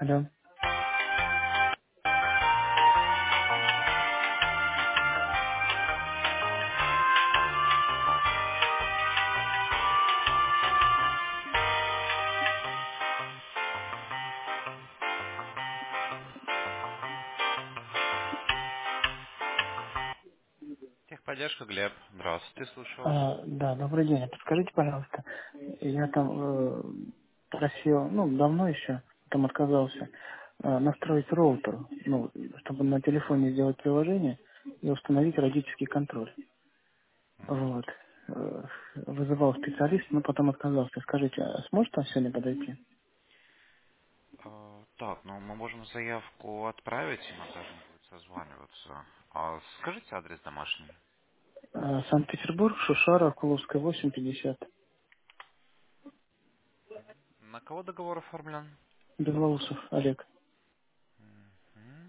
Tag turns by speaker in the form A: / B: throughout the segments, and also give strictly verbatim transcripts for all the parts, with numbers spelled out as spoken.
A: Алло.
B: Техподдержка, Глеб. Здравствуйте, слушаю вас.
A: А, да, добрый день. Подскажите, пожалуйста, я там э, просил, ну, давно еще, там отказался, э, настроить роутер, ну, чтобы на телефоне сделать приложение и установить родительский контроль.
B: Мгм.
A: Вот. Э, Вызывал специалиста, но потом отказался. Скажите, а сможет он сегодня подойти?
B: А, так, ну мы можем заявку отправить, и монтажник будет созваниваться. А скажите адрес домашний.
A: Э, Санкт-Петербург, Шушара, Куловская, восемь пятьдесят.
B: На кого договор оформлен?
A: Белоусов, Олег.
B: Мгм.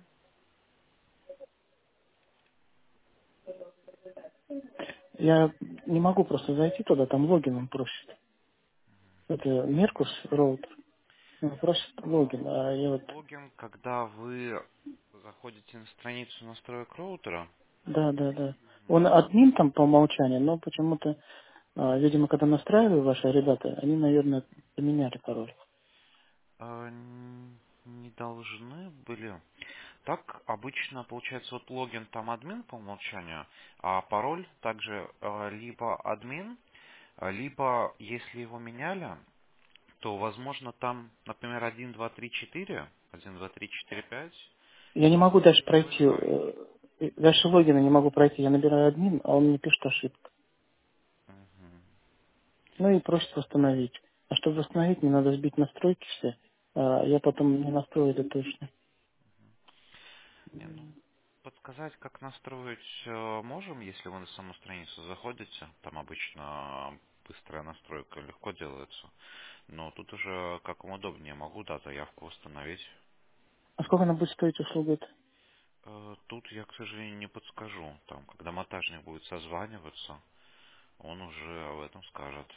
A: Я не могу просто зайти туда, там логин он просит. Это Меркус роутер. Он просит
B: А,
A: логин, а я вот...
B: логин, когда вы заходите на страницу настроек роутера.
A: Да, да, да. Он
B: Мгм.
A: админ там по умолчанию, но почему-то, а, видимо, когда настраиваю ваши ребята, они, наверное, поменяли пароль.
B: А, н- не должны были. Так обычно получается вот логин там админ по умолчанию, а пароль также э, либо админ, а, либо, если его меняли, то, возможно, там, например, один, два, три, четыре, один, два, три, четыре, пять,
A: Я не
B: но
A: могу
B: это
A: дальше
B: уже другой
A: пройти,
B: сайт.
A: э, э, дальше логина не могу пройти. Я набираю админ, а он мне пишет ошибку.
B: Мгм.
A: Ну и просит восстановить. А чтобы восстановить, мне надо сбить настройки все. А я потом не настрою это точно.
B: Не, ну, подсказать, как настроить, э, можем, если вы на саму страницу заходите. Там обычно быстрая настройка легко делается. Но тут уже как вам удобнее. Могу, да, заявку установить.
A: А сколько она будет стоить услуга эта?
B: Э, Тут я, к сожалению, не подскажу. Там, когда монтажник будет созваниваться, он уже об этом скажет.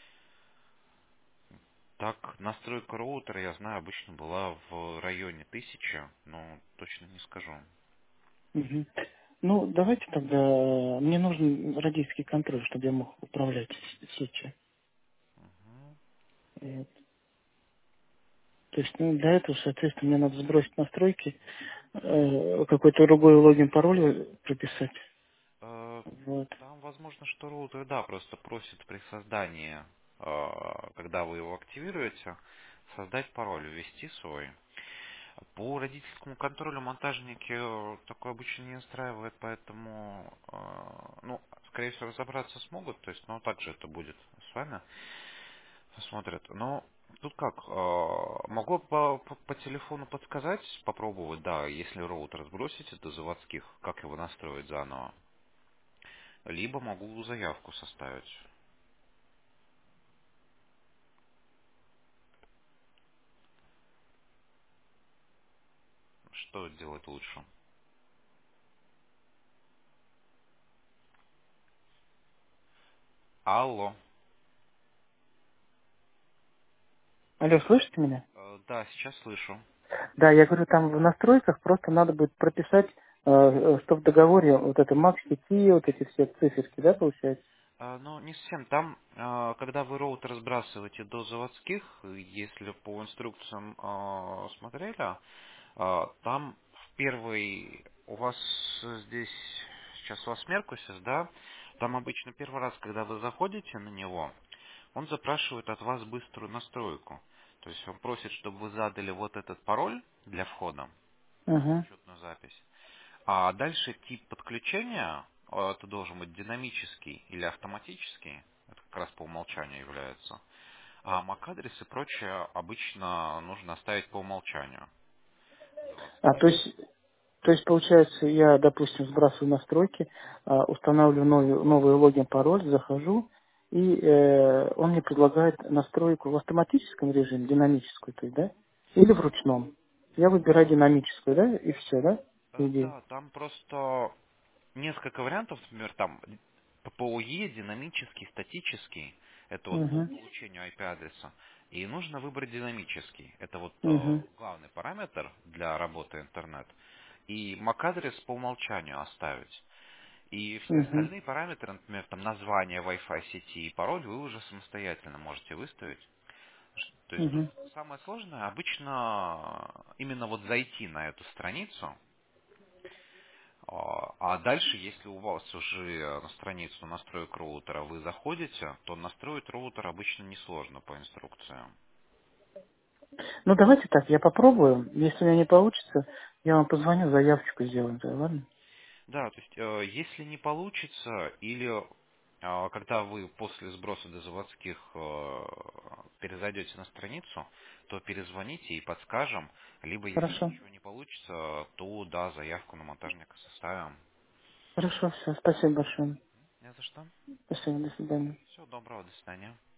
B: Так, настройка роутера, я знаю, обычно была в районе тысячи, но точно не скажу.
A: Мгм. Ну, давайте тогда... э, Мне нужен родительский контроль, чтобы я мог управлять сетью.
B: Мгм.
A: Вот. То есть, ну, для этого, соответственно, мне надо сбросить настройки, э, какой-то другой логин, пароль прописать.
B: Э,
A: Вот.
B: Там возможно, что роутер, да, просто просит при создании, э, когда вы его активируете, создать пароль, ввести свой. По родительскому контролю монтажники э, такое обычно не настраивают, поэтому, э, ну, скорее всего, разобраться смогут, то есть, ну, также это будет с вами, посмотрят. Но тут как, э, могу по, по, по телефону подсказать, попробовать, да, если роутер сбросите до заводских, как его настроить заново. Либо могу заявку составить. Что делать лучше? Алло.
A: Алло, слышите меня?
B: Э, Да, сейчас слышу.
A: Да, я говорю, там в настройках просто надо будет прописать, э, э, что в договоре вот это макс сети, вот эти все циферки, да, получается?
B: А, Ну, не совсем. Там, а, когда вы роутер сбрасываете до заводских, если по инструкциям а, смотрели, а, там в первый, у вас здесь, сейчас у вас Меркусис, да? Там обычно первый раз, когда вы заходите на него, он запрашивает от вас быструю настройку. То есть он просит, чтобы вы задали вот этот пароль для входа в
A: Ага.
B: учетную запись. А дальше тип подключения, э, это должен быть динамический или автоматический, это как раз по умолчанию является. А MAC-адрес и прочее обычно нужно оставить по умолчанию
A: А, то
B: заводские.
A: есть, то есть, получается, я, допустим, сбрасываю настройки, а, устанавливаю новый, новый логин, пароль, захожу, и э, он мне предлагает настройку в автоматическом режиме, динамическую, то есть, да? Или в ручном. Я выбираю динамическую, да, и все, да? По
B: Э,
A: идее.
B: Да, там просто несколько вариантов, например, там P P O E, динамический, статический, это вот по
A: Угу.
B: получению I P-адреса, И нужно выбрать динамический. Это вот э,
A: Угу.
B: главный параметр для работы интернет. И MAC-адрес по умолчанию оставить. И все
A: Угу.
B: остальные параметры, например, там название Wi-Fi сети и пароль, вы уже самостоятельно можете выставить. Ш- То есть тут
A: Угу.
B: самое сложное обычно именно вот зайти на эту страницу, а а дальше, если у вас уже на страницу настроек роутера вы заходите, то настроить роутер обычно несложно по инструкциям.
A: Ну, давайте так, я попробую. Если у меня не получится, я вам позвоню, заявочку сделаем, да, ладно?
B: Да, то есть, э, если не получится, или э, когда вы после сброса до заводских э, перезайдете на страницу, то перезвоните и подскажем, либо если
A: Хорошо.
B: ничего не получится, то да, заявку на монтажника составим.
A: Хорошо, все. Спасибо большое.
B: Не за что.
A: Спасибо, до свидания.
B: Всего доброго, до свидания.